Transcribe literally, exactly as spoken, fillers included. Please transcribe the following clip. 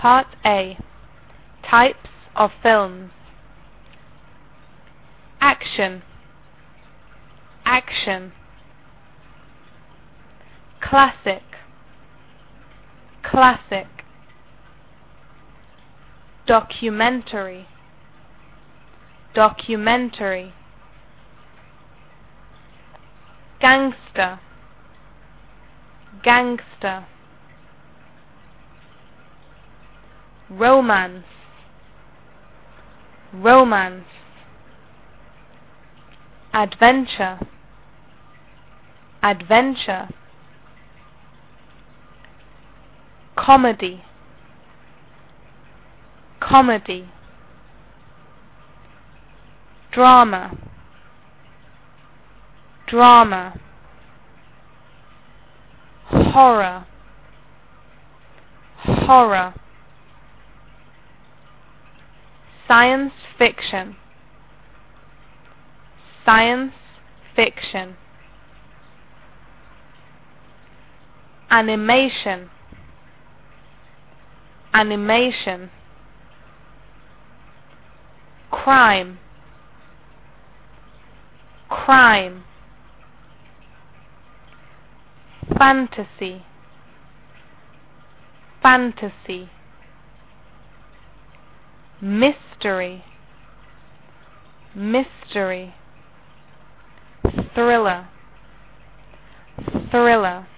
Part A. Types of films. Action. Action. Classic. Classic. Documentary. Documentary. Gangster. Gangster. Romance. Romance. Adventure. Adventure. Comedy. Comedy. Drama. Drama. Horror. Horror. Science fiction. Science fiction. Animation. Animation. Crime. Crime. Fantasy. Fantasy. Mystery. Mystery. Thriller. Thriller.